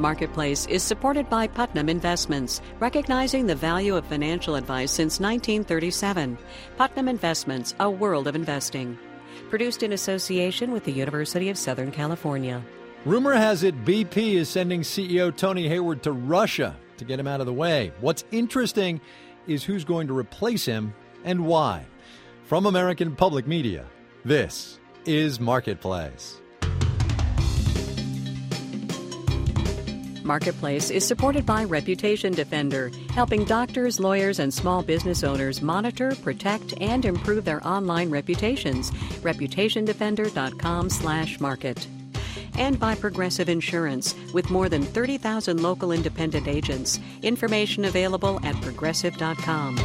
Marketplace is supported by Putnam Investments, recognizing the value of financial advice since 1937. Putnam Investments, a world of investing. Produced in association with the University of Southern California. Rumor has it BP is sending CEO Tony Hayward to Russia to get him out of the way. What's interesting is who's going to replace him and why. From American Public Media, this is Marketplace. Marketplace is supported by Reputation Defender, helping doctors, lawyers, and small business owners monitor, protect, and improve their online reputations. ReputationDefender.com/market. And by Progressive Insurance, with more than 30,000 local independent agents. Information available at progressive.com.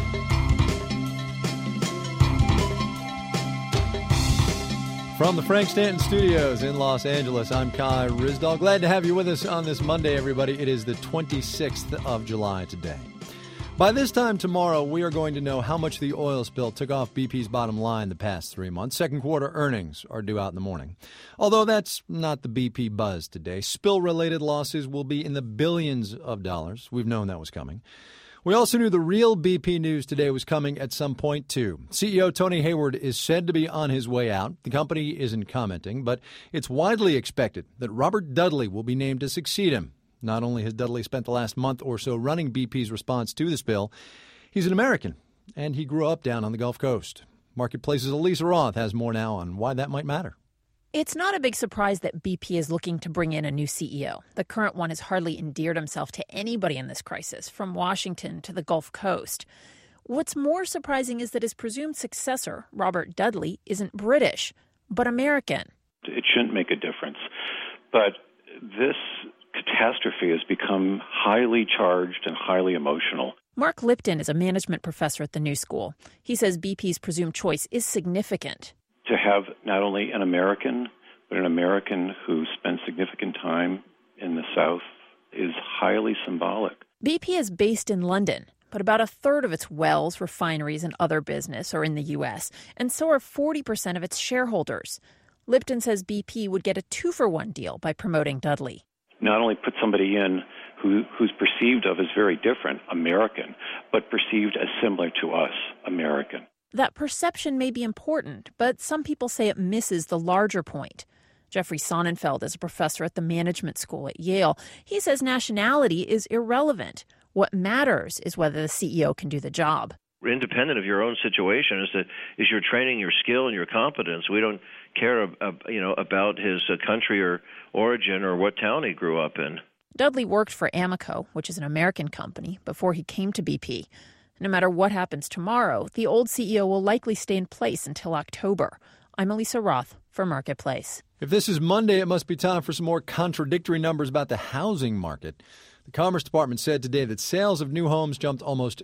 From the Frank Stanton Studios in Los Angeles, I'm Kai Ryssdal. Glad to have you with us on this Monday, everybody. It is the 26th of July today. By this time tomorrow, we are going to know how much the oil spill took off BP's bottom line the past 3 months. Second quarter earnings are due out in the morning. Although that's not the BP buzz today. Spill-related losses will be in the billions of dollars. We've known that was coming. We also knew the real BP news today was coming at some point, too. CEO Tony Hayward is said to be on his way out. The company isn't commenting, but it's widely expected that Robert Dudley will be named to succeed him. Not only has Dudley spent the last month or so running BP's response to the spill, he's an American, and he grew up down on the Gulf Coast. Marketplace's Elisa Roth has more now on why that might matter. It's not a big surprise that BP is looking to bring in a new CEO. The current one has hardly endeared himself to anybody in this crisis, from Washington to the Gulf Coast. What's more surprising is that his presumed successor, Robert Dudley, isn't British, but American. It shouldn't make a difference. But this catastrophe has become highly charged and highly emotional. Mark Lipton is a management professor at the New School. He says BP's presumed choice is significant. To have not only an American, but an American who spent significant time in the South is highly symbolic. BP is based in London, but about a third of its wells, refineries, and other business are in the U.S., and so are 40% of its shareholders. Lipton says BP would get a 2-for-1 deal by promoting Dudley. Not only put somebody in who's perceived of as very different, American, but perceived as similar to us, American. That perception may be important, but some people say it misses the larger point. Jeffrey Sonnenfeld is a professor at the management school at Yale. He says nationality is irrelevant. What matters is whether the CEO can do the job. Independent of your own situation is your training, your skill, and your competence. We don't care about his country or origin or what town he grew up in. Dudley worked for Amoco, which is an American company, before he came to BP. No matter what happens tomorrow, the old CEO will likely stay in place until October. I'm Elisa Roth for Marketplace. If this is Monday, it must be time for some more contradictory numbers about the housing market. The Commerce Department said today that sales of new homes jumped almost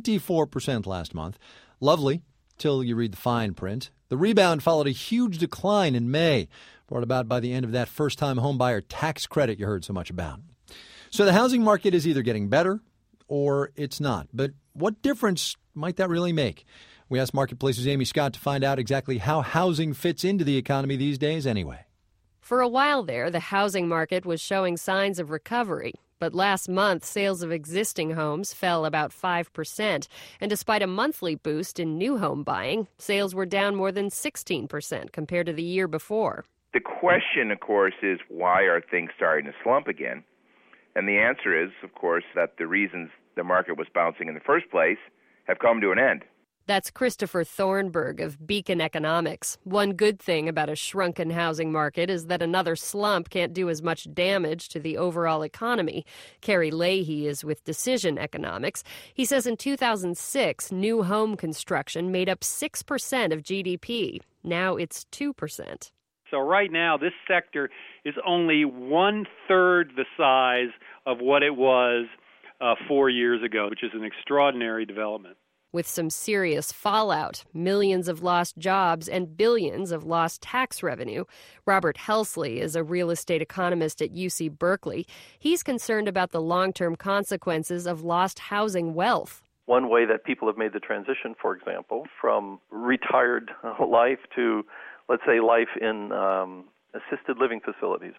24% last month. Lovely, till you read the fine print. The rebound followed a huge decline in May, brought about by the end of that first-time homebuyer tax credit you heard so much about. So the housing market is either getting better or it's not. But what difference might that really make? We asked Marketplace's Amy Scott to find out exactly how housing fits into the economy these days anyway. For a while there, the housing market was showing signs of recovery. But last month, sales of existing homes fell about 5%. And despite a monthly boost in new home buying, sales were down more than 16% compared to the year before. The question, of course, is why are things starting to slump again? And the answer is, of course, that the reasons the market was bouncing in the first place have come to an end. That's Christopher Thornburg of Beacon Economics. One good thing about a shrunken housing market is that another slump can't do as much damage to the overall economy. Kerry Leahy is with Decision Economics. He says in 2006, new home construction made up 6% of GDP. Now it's 2%. So right now, this sector is only 1/3 the size of what it was 4 years ago, which is an extraordinary development. With some serious fallout, millions of lost jobs and billions of lost tax revenue. Robert Helsley is a real estate economist at UC Berkeley. He's concerned about the long-term consequences of lost housing wealth. One way that people have made the transition, for example, from retired life to, let's say, life in assisted living facilities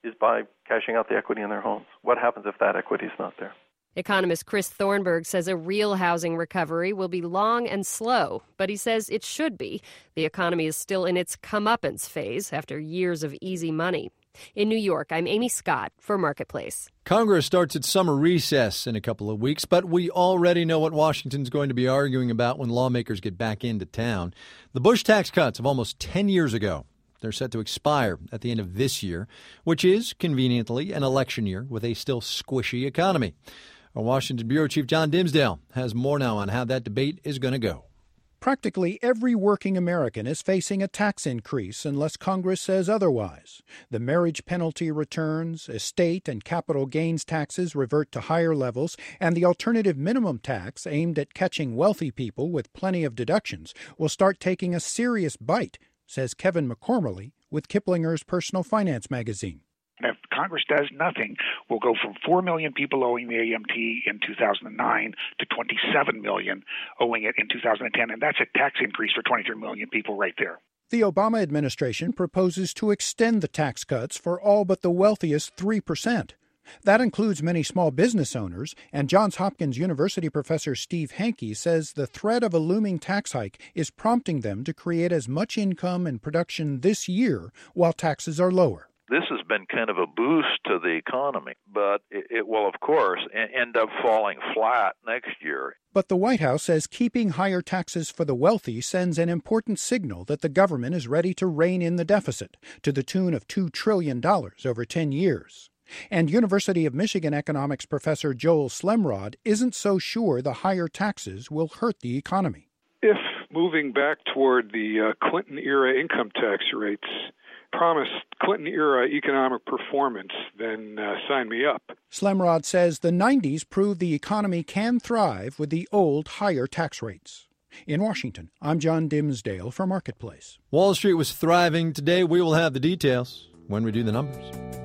is by cashing out the equity in their homes. What happens if that equity is not there? Economist Chris Thornberg says a real housing recovery will be long and slow, but he says it should be. The economy is still in its comeuppance phase after years of easy money. In New York, I'm Amy Scott for Marketplace. Congress starts its summer recess in a couple of weeks, but we already know what Washington's going to be arguing about when lawmakers get back into town. The Bush tax cuts of almost 10 years ago. They're set to expire at the end of this year, which is, conveniently, an election year with a still squishy economy. Our Washington Bureau Chief John Dimsdale has more now on how that debate is going to go. Practically every working American is facing a tax increase unless Congress says otherwise. The marriage penalty returns, estate and capital gains taxes revert to higher levels, and the alternative minimum tax, aimed at catching wealthy people with plenty of deductions, will start taking a serious bite, says Kevin McCormally with Kiplinger's Personal Finance magazine. If Congress does nothing, we'll go from 4 million people owing the AMT in 2009 to 27 million owing it in 2010, and that's a tax increase for 23 million people right there. The Obama administration proposes to extend the tax cuts for all but the wealthiest 3%. That includes many small business owners, and Johns Hopkins University professor Steve Hanke says the threat of a looming tax hike is prompting them to create as much income and production this year while taxes are lower. This has been kind of a boost to the economy, but it will, of course, end up falling flat next year. But the White House says keeping higher taxes for the wealthy sends an important signal that the government is ready to rein in the deficit to the tune of $2 trillion over 10 years. And University of Michigan economics professor Joel Slemrod isn't so sure the higher taxes will hurt the economy. If moving back toward the Clinton-era income tax rates promised Clinton-era economic performance, then sign me up. Slemrod says the 90s proved the economy can thrive with the old higher tax rates. In Washington, I'm John Dimsdale for Marketplace. Wall Street was thriving today. We will have the details when we do the numbers.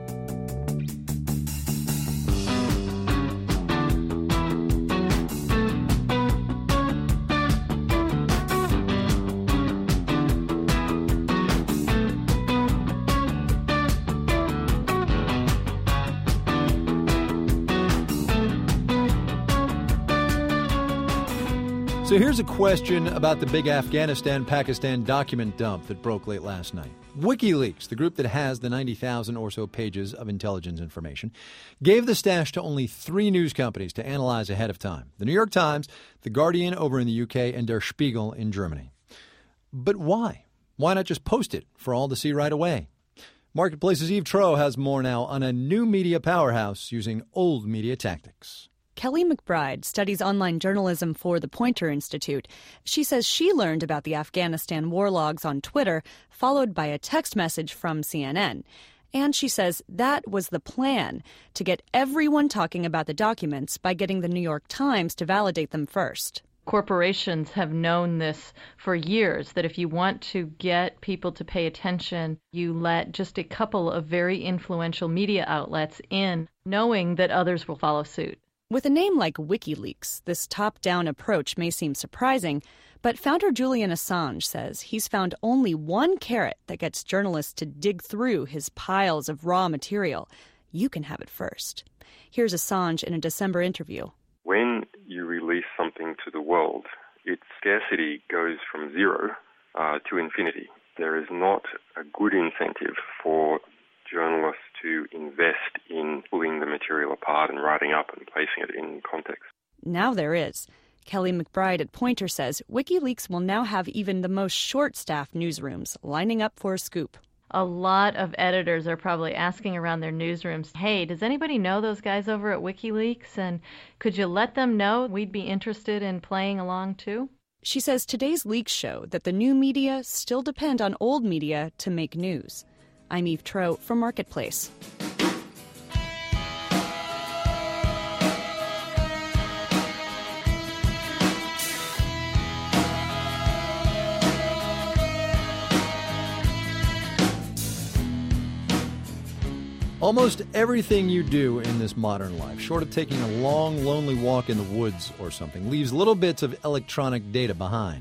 So here's a question about the big Afghanistan-Pakistan document dump that broke late last night. WikiLeaks, the group that has the 90,000 or so pages of intelligence information, gave the stash to only 3 news companies to analyze ahead of time: The New York Times, The Guardian over in the UK, and Der Spiegel in Germany. But why? Why not just post it for all to see right away? Marketplace's Eve Troeh has more now on a new media powerhouse using old media tactics. Kelly McBride studies online journalism for the Poynter Institute. She says she learned about the Afghanistan war logs on Twitter, followed by a text message from CNN. And she says that was the plan, to get everyone talking about the documents by getting the New York Times to validate them first. Corporations have known this for years, that if you want to get people to pay attention, you let just a couple of very influential media outlets in, knowing that others will follow suit. With a name like WikiLeaks, this top-down approach may seem surprising, but founder Julian Assange says he's found only one carrot that gets journalists to dig through his piles of raw material. You can have it first. Here's Assange in a December interview. When you release something to the world, its scarcity goes from 0 to infinity. There is not a good incentive for journalists to invest in pulling the material apart and writing up and placing it in context. Now there is. Kelly McBride at Poynter says WikiLeaks will now have even the most short-staffed newsrooms lining up for a scoop. A lot of editors are probably asking around their newsrooms, hey, does anybody know those guys over at WikiLeaks? And could you let them know we'd be interested in playing along too? She says today's leaks show that the new media still depend on old media to make news. I'm Eve Troeh for Marketplace. Almost everything you do in this modern life, short of taking a long, lonely walk in the woods or something, leaves little bits of electronic data behind.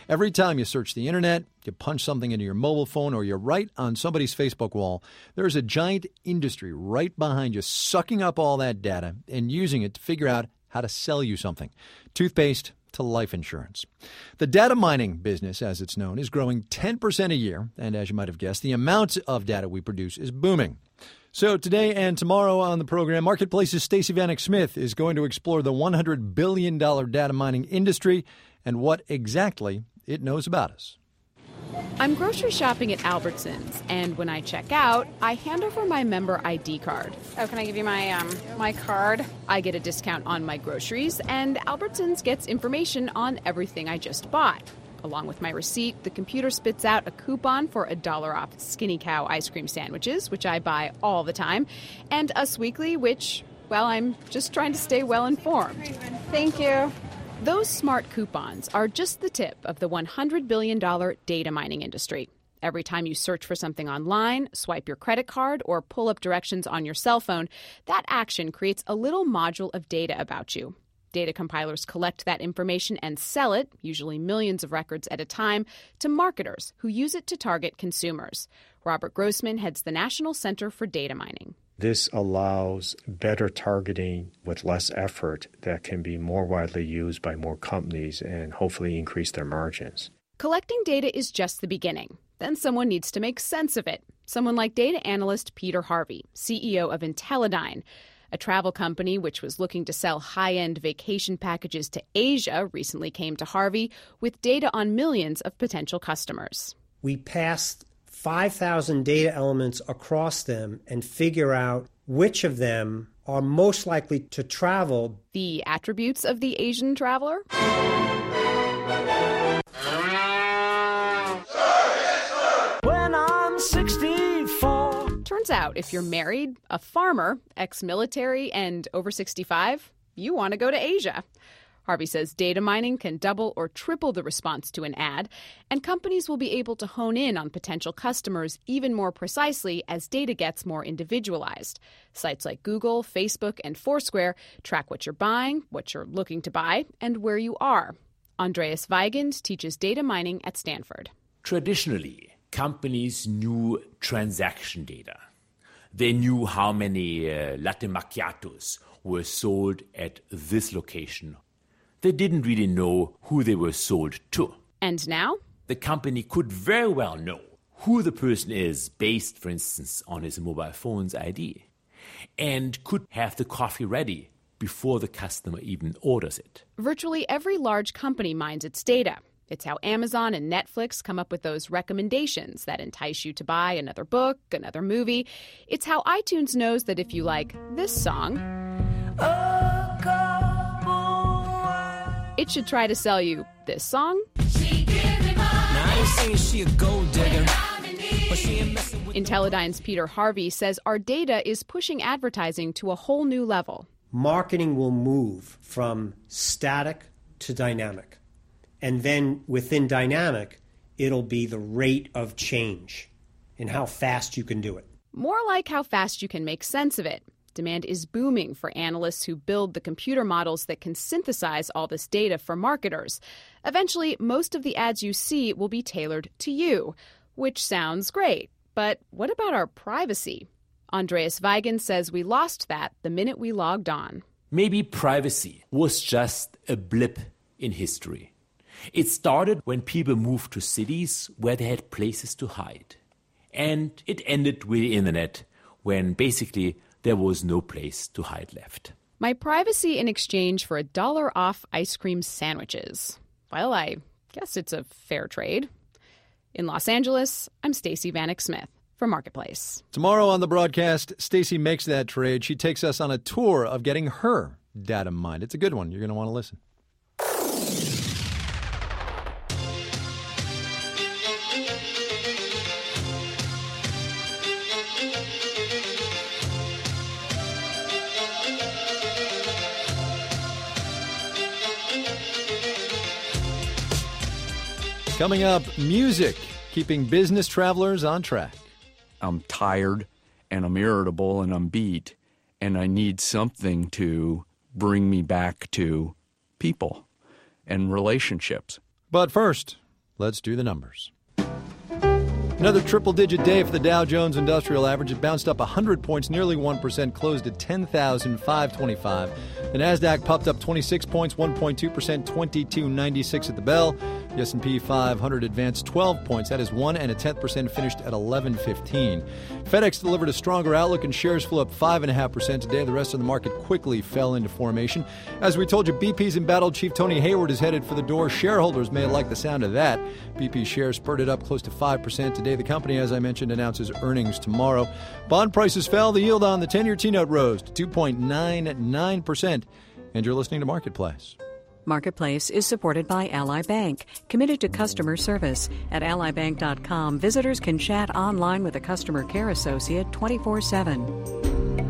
Every time you search the internet, you punch something into your mobile phone, or you write on somebody's Facebook wall, there's a giant industry right behind you sucking up all that data and using it to figure out how to sell you something. Toothpaste to life insurance. The data mining business, as it's known, is growing 10% a year, and as you might have guessed, the amount of data we produce is booming. So today and tomorrow on the program, Marketplace's Stacey Vanek Smith is going to explore the $100 billion data mining industry and what exactly it knows about us. I'm grocery shopping at Albertsons, and when I check out, I hand over my member ID card. Oh, can I give you my card? I get a discount on my groceries, and Albertsons gets information on everything I just bought. Along with my receipt, the computer spits out a coupon for $1 off Skinny Cow ice cream sandwiches, which I buy all the time, and Us Weekly, which, well, I'm just trying to stay well informed. Thank you. Those smart coupons are just the tip of the $100 billion data mining industry. Every time you search for something online, swipe your credit card, or pull up directions on your cell phone, that action creates a little module of data about you. Data compilers collect that information and sell it, usually millions of records at a time, to marketers who use it to target consumers. Robert Grossman heads the National Center for Data Mining. This allows better targeting with less effort that can be more widely used by more companies and hopefully increase their margins. Collecting data is just the beginning. Then someone needs to make sense of it. Someone like data analyst Peter Harvey, CEO of Teledyne, a travel company which was looking to sell high-end vacation packages to Asia, recently came to Harvey with data on millions of potential customers. We passed 5,000 data elements across them and figure out which of them are most likely to travel. The attributes of the Asian traveler? When I'm 64. Turns out if you're married, a farmer, ex-military, and over 65, you want to go to Asia. Harvey says data mining can double or triple the response to an ad, and companies will be able to hone in on potential customers even more precisely as data gets more individualized. Sites like Google, Facebook, and Foursquare track what you're buying, what you're looking to buy, and where you are. Andreas Weigand teaches data mining at Stanford. Traditionally, companies knew transaction data. They knew how many latte macchiatos were sold at this location. They didn't really know who they were sold to. And now? The company could very well know who the person is based, for instance, on his mobile phone's ID, and could have the coffee ready before the customer even orders it. Virtually every large company mines its data. It's how Amazon and Netflix come up with those recommendations that entice you to buy another book, another movie. It's how iTunes knows that if you like this song, it should try to sell you this song. Teledyne's Peter Harvey says our data is pushing advertising to a whole new level. Marketing will move from static to dynamic. And then within dynamic, it'll be the rate of change and how fast you can do it. More like how fast you can make sense of it. Demand is booming for analysts who build the computer models that can synthesize all this data for marketers. Eventually, most of the ads you see will be tailored to you, which sounds great. But what about our privacy? Andreas Weigand says we lost that the minute we logged on. Maybe privacy was just a blip in history. It started when people moved to cities where they had places to hide. And it ended with the internet, when basically there was no place to hide left. My privacy in exchange for $1 off ice cream sandwiches. Well, I guess it's a fair trade. In Los Angeles, I'm Stacey Vanek Smith for Marketplace. Tomorrow on the broadcast, Stacey makes that trade. She takes us on a tour of getting her data mined. It's a good one. You're going to want to listen. Coming up, music, keeping business travelers on track. I'm tired, and I'm irritable, and I'm beat, and I need something to bring me back to people and relationships. But first, Let's do the numbers. Another triple-digit day for the Dow Jones Industrial Average. It bounced up 100 points, nearly 1%, closed at 10,525. The Nasdaq popped up 26 points, 1.2%, 2296 at the bell. The S&P 500 advanced 12 points. That is 1.1%, finished at 1115. FedEx delivered a stronger outlook, and shares flew up 5.5% today. The rest of the market quickly fell into formation. As we told you, BP's embattled chief Tony Hayward is headed for the door. Shareholders may like the sound of that. BP shares spurted up close to 5% today. The company, as I mentioned, announces earnings tomorrow. Bond prices fell. The yield on the 10-year T-note rose to 2.99%. And you're listening to Marketplace. Marketplace is supported by Ally Bank, committed to customer service. At allybank.com, visitors can chat online with a customer care associate 24/7.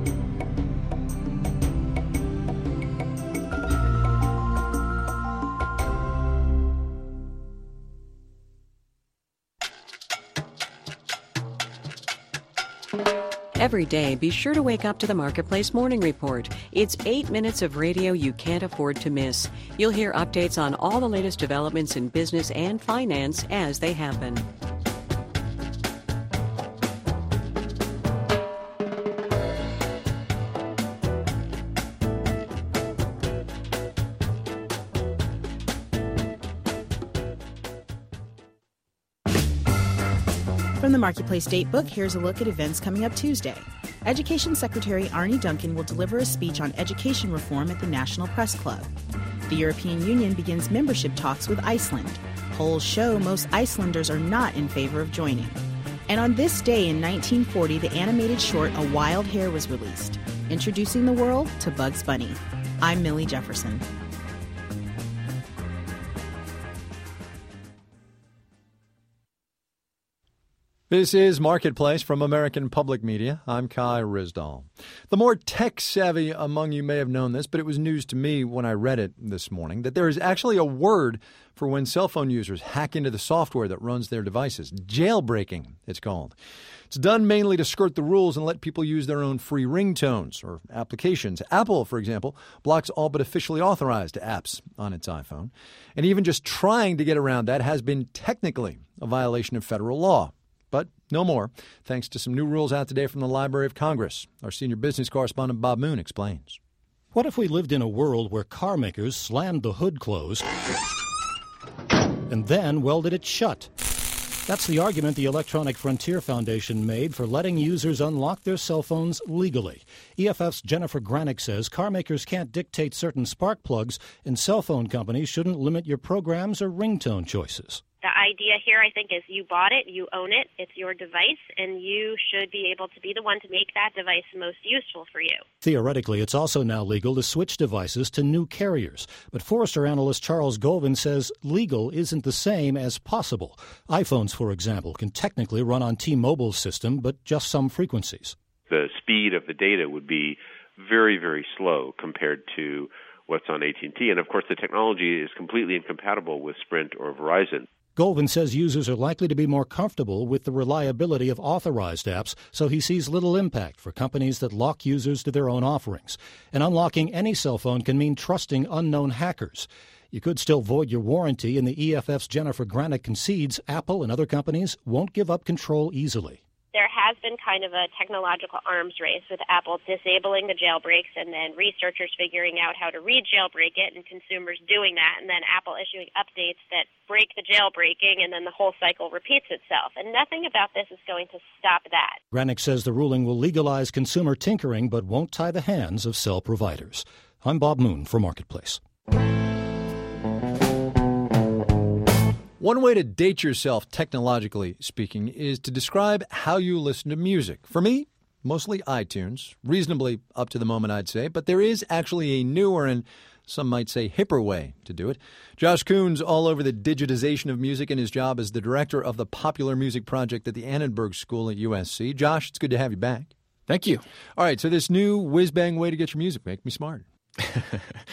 Every day, be sure to wake up to the Marketplace Morning Report. It's 8 minutes of radio you can't afford to miss. You'll hear updates on all the latest developments in business and finance as they happen. From the Marketplace Datebook, here's a look at events coming up Tuesday. Education Secretary Arne Duncan will deliver a speech on education reform at the National Press Club. The European Union begins membership talks with Iceland. Polls show most Icelanders are not in favor of joining. And on this day in 1940, the animated short A Wild Hare was released, introducing the world to Bugs Bunny. I'm Millie Jefferson. This is Marketplace from American Public Media. I'm Kai Ryssdal. The more tech-savvy among you may have known this, but it was news to me when I read it this morning, that there is actually a word for when cell phone users hack into the software that runs their devices. Jailbreaking, it's called. It's done mainly to skirt the rules and let people use their own free ringtones or applications. Apple, for example, blocks all but officially authorized apps on its iPhone. And even just trying to get around that has been technically a violation of federal law. But no more, thanks to some new rules out today from the Library of Congress. Our senior business correspondent Bob Moon explains. What if we lived in a world where car makers slammed the hood closed and then welded it shut? That's the argument the Electronic Frontier Foundation made for letting users unlock their cell phones legally. EFF's Jennifer Granick says car makers can't dictate certain spark plugs, and cell phone companies shouldn't limit your programs or ringtone choices. The idea here, I think, is you bought it, you own it, it's your device, and you should be able to be the one to make that device most useful for you. Theoretically, it's also now legal to switch devices to new carriers. But Forrester analyst Charles Golvin says legal isn't the same as possible. iPhones, for example, can technically run on T-Mobile's system, but just some frequencies. The speed of the data would be very, very slow compared to what's on AT&T. And, of course, the technology is completely incompatible with Sprint or Verizon. Golvin says users are likely to be more comfortable with the reliability of authorized apps, so he sees little impact for companies that lock users to their own offerings. And unlocking any cell phone can mean trusting unknown hackers. You could still void your warranty, and the EFF's Jennifer Granick concedes Apple and other companies won't give up control easily. There has been kind of a technological arms race with Apple disabling the jailbreaks and then researchers figuring out how to re-jailbreak it and consumers doing that, and then Apple issuing updates that break the jailbreaking, and then the whole cycle repeats itself. And nothing about this is going to stop that. Granick says the ruling will legalize consumer tinkering but won't tie the hands of cell providers. I'm Bob Moon for Marketplace. One way to date yourself, technologically speaking, is to describe how you listen to music. For me, mostly iTunes, reasonably up to the moment, I'd say, but there is actually a newer and some might say hipper way to do it. Josh Kuhn's all over the digitization of music in his job as the director of the Popular Music Project at the Annenberg School at USC. Josh, it's good to have you back. Thank you. All right, so this new whiz-bang way to get your music, make me smart.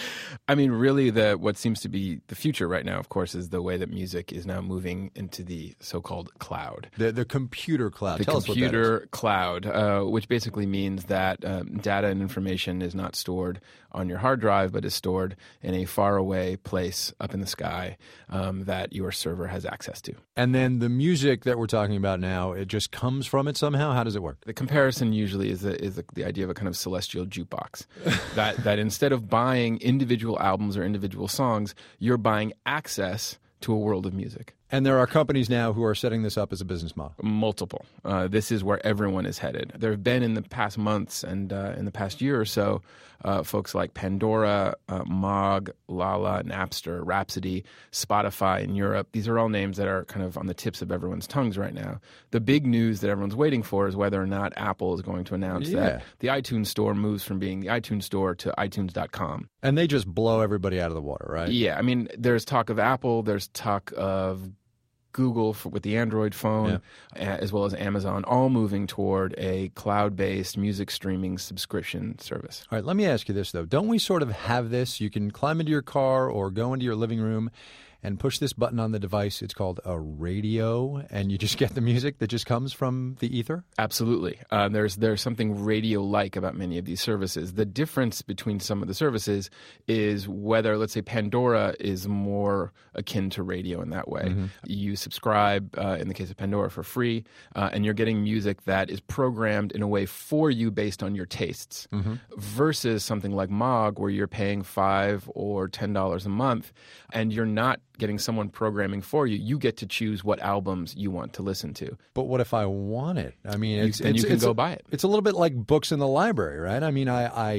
I mean, really, what seems to be the future right now, of course, is the way that music is now moving into the so-called cloud. The computer cloud. The Tell us what that is. computer cloud, which basically means that data and information is not stored on your hard drive, but is stored in a faraway place up in the sky that your server has access to. And then the music that we're talking about now, it just comes from it somehow? How does it work? The comparison usually is the idea of a kind of celestial jukebox. that instead of buying individual albums or individual songs, you're buying access to a world of music. And there are companies now who are setting this up as a business model. Multiple. This is where everyone is headed. There have been in the past months and in the past year or so, folks like Pandora, Mog, Lala, Napster, Rhapsody, Spotify in Europe. These are all names that are kind of on the tips of everyone's tongues right now. The big news that everyone's waiting for is whether or not Apple is going to announce that the iTunes Store moves from being the iTunes Store to iTunes.com. And they just blow everybody out of the water, right? Yeah. I mean, there's talk of Apple, there's talk of Google with the Android phone, as well as Amazon, all moving toward a cloud-based music streaming subscription service. All right, let me ask you this, though. Don't we sort of have this? You can climb into your car or go into your living room and push this button on the device. It's called a radio, and you just get the music that just comes from the ether? Absolutely. There's something radio-like about many of these services. The difference between some of the services is whether, let's say, Pandora is more akin to radio in that way. Mm-hmm. You subscribe, in the case of Pandora, for free, and you're getting music that is programmed in a way for you based on your tastes, versus something like Mog, where you're paying $5 or $10 a month, and you're not getting someone programming for you. You get to choose what albums you want to listen to. But what if I want it? I mean, you can go buy it. It's a little bit like books in the library, right? I mean,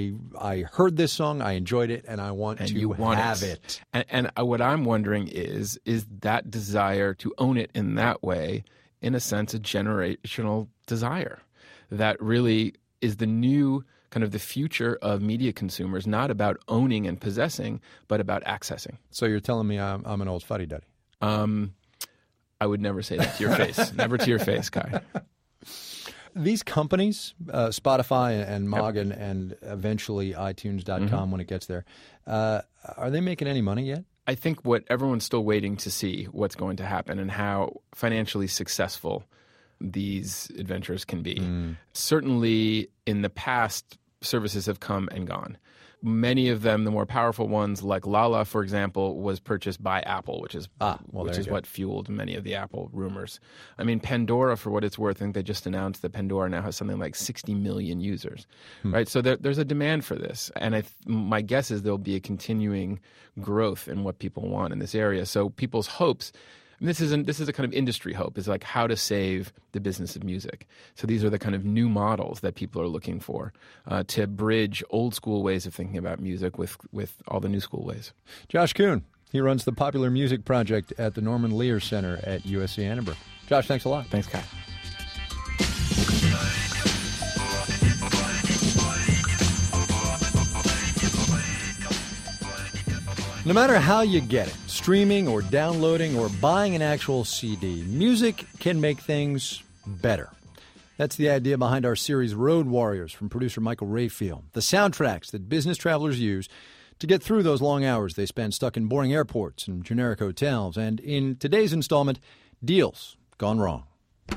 I heard this song, I enjoyed it, and I want to have it. And what I'm wondering is that desire to own it in that way, in a sense, a generational desire that really is the new kind of the future of media consumers, not about owning and possessing, but about accessing. So you're telling me I'm an old fuddy-duddy? I would never say that to your face. Never to your face, Kai. These companies, Spotify and Mog and eventually iTunes.com when it gets there, are they making any money yet? I think what everyone's still waiting to see what's going to happen and how financially successful these adventures can be. Certainly in the past, services have come and gone. Many of them, the more powerful ones, like Lala, for example, was purchased by Apple, which is what fueled many of the Apple rumors. I mean, Pandora, for what it's worth, I think they just announced that Pandora now has something like 60 million users, right? So there's a demand for this, and my guess is there'll be a continuing growth in what people want in this area. So people's hopes. And this is a kind of industry hope, is like how to save the business of music. So these are the kind of new models that people are looking for to bridge old school ways of thinking about music with all the new school ways. Josh Kuhn, he runs the Popular Music Project at the Norman Lear Center at USC Annenberg. Josh, thanks a lot. Thanks, Kai. No matter how you get it, streaming or downloading or buying an actual CD, music can make things better. That's the idea behind our series Road Warriors from producer Michael Rayfield. The soundtracks that business travelers use to get through those long hours they spend stuck in boring airports and generic hotels. And in today's installment, deals gone wrong.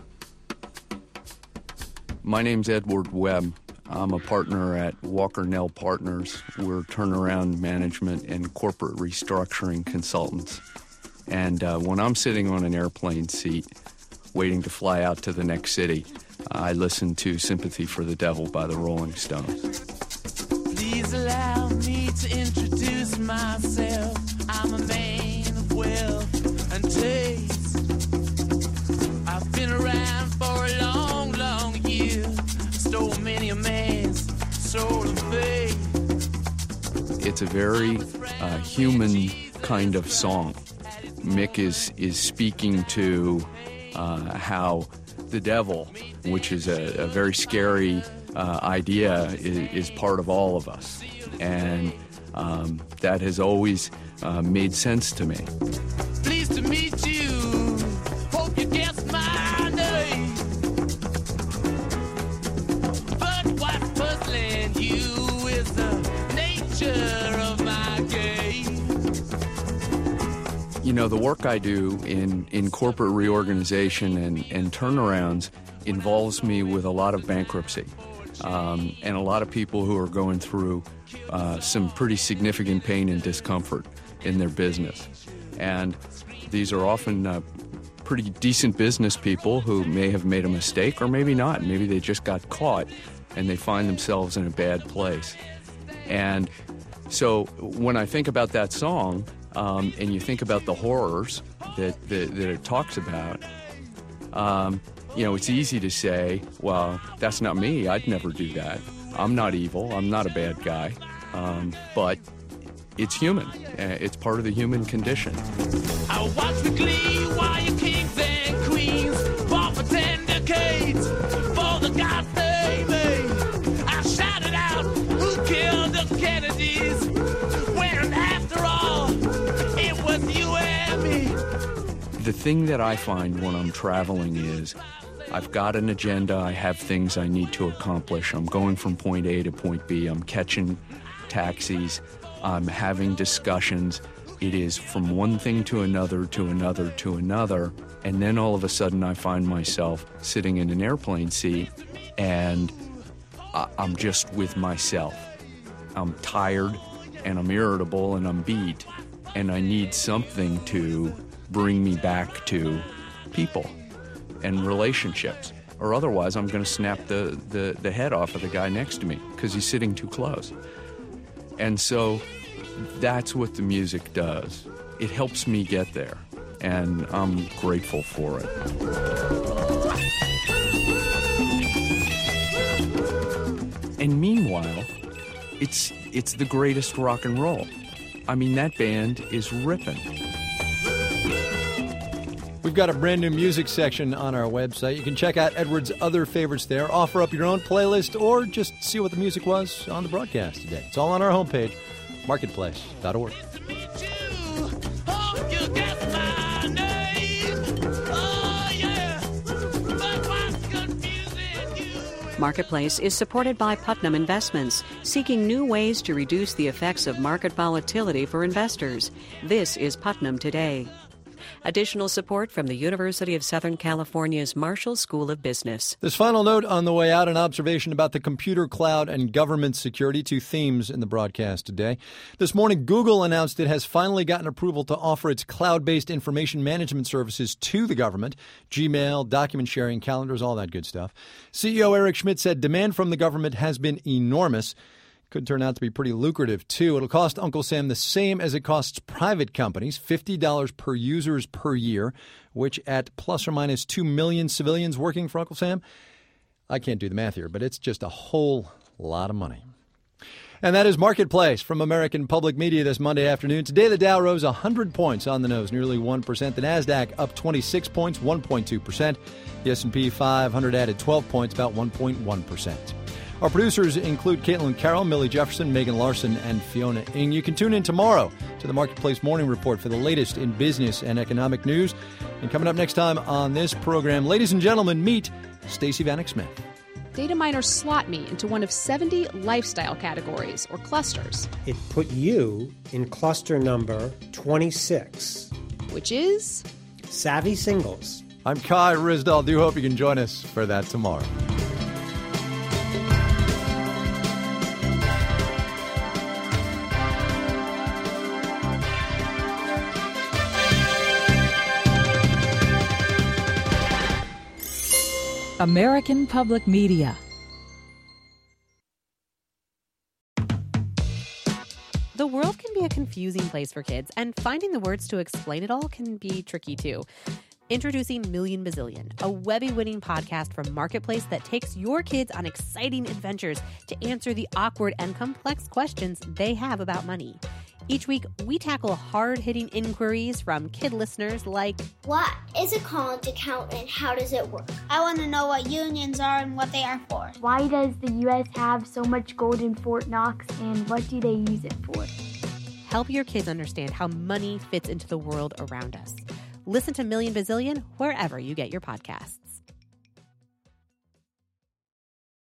My name's Edward Webb. I'm a partner at Walker Nell Partners. We're turnaround management and corporate restructuring consultants. And when I'm sitting on an airplane seat waiting to fly out to the next city, I listen to Sympathy for the Devil by the Rolling Stones. Please allow me to introduce myself. I'm a man of wealth and taste. I've been around for a long, long year. Stole many a man's soul and faith. It's a very human kind of song. Mick is speaking to how the devil, which is a very scary idea, is part of all of us. And that has always made sense to me. Pleased to meet you. Hope you guessed my name. But what's puzzling you is the nature of my game. The work I do in corporate reorganization and turnarounds involves me with a lot of bankruptcy and a lot of people who are going through some pretty significant pain and discomfort in their business. And these are often pretty decent business people who may have made a mistake or maybe not. Maybe they just got caught and they find themselves in a bad place. And so when I think about that song, and you think about the horrors that it talks about, it's easy to say, well, that's not me. I'd never do that. I'm not evil. I'm not a bad guy. But it's human. It's part of the human condition. I watch the glee while you kings and queens fought for 10 decades for the gods they made. I shouted out, who killed the Kennedys? When after all, it was you and me. The thing that I find when I'm traveling is I've got an agenda. I have things I need to accomplish. I'm going from point A to point B. I'm catching taxis. I'm having discussions. It is from one thing to another, to another, to another. And then all of a sudden I find myself sitting in an airplane seat and I'm just with myself. I'm tired and I'm irritable and I'm beat. And I need something to bring me back to people and relationships. Or otherwise I'm going to snap the head off of the guy next to me because he's sitting too close. And so that's what the music does. It helps me get there, and I'm grateful for it. And meanwhile, it's the greatest rock and roll. I mean, that band is ripping. We've got a brand new music section on our website. You can check out Edward's other favorites there, offer up your own playlist, or just see what the music was on the broadcast today. It's all on our homepage, marketplace.org. Marketplace is supported by Putnam Investments, seeking new ways to reduce the effects of market volatility for investors. This is Putnam Today. Additional support from the University of Southern California's Marshall School of Business. This final note on the way out, an observation about the computer cloud and government security, two themes in the broadcast today. This morning, Google announced it has finally gotten approval to offer its cloud-based information management services to the government. Gmail, document sharing, calendars, all that good stuff. CEO Eric Schmidt said demand from the government has been enormous. Could turn out to be pretty lucrative, too. It'll cost Uncle Sam the same as it costs private companies, $50 per users per year, which at plus or minus 2 million civilians working for Uncle Sam, I can't do the math here, but it's just a whole lot of money. And that is Marketplace from American Public Media this Monday afternoon. Today, the Dow rose 100 points on the nose, nearly 1%. The NASDAQ up 26 points, 1.2%. The S&P 500 added 12 points, about 1.1%. Our producers include Caitlin Carroll, Millie Jefferson, Megan Larson, and Fiona Ng. You can tune in tomorrow to the Marketplace Morning Report for the latest in business and economic news. And coming up next time on this program, ladies and gentlemen, meet Stacey Vanek Smith. Data miners slot me into one of 70 lifestyle categories or clusters. It put you in cluster number 26, which is Savvy Singles. I'm Kai Ryssdal. Do hope you can join us for that tomorrow. American Public Media. The world can be a confusing place for kids, and finding the words to explain it all can be tricky too. Introducing Million Bazillion, a Webby-winning podcast from Marketplace that takes your kids on exciting adventures to answer the awkward and complex questions they have about money. Each week, we tackle hard-hitting inquiries from kid listeners like, what is a college account and how does it work? I want to know what unions are and what they are for. Why does the U.S. have so much gold in Fort Knox and what do they use it for? Help your kids understand how money fits into the world around us. Listen to Million Bazillion wherever you get your podcasts.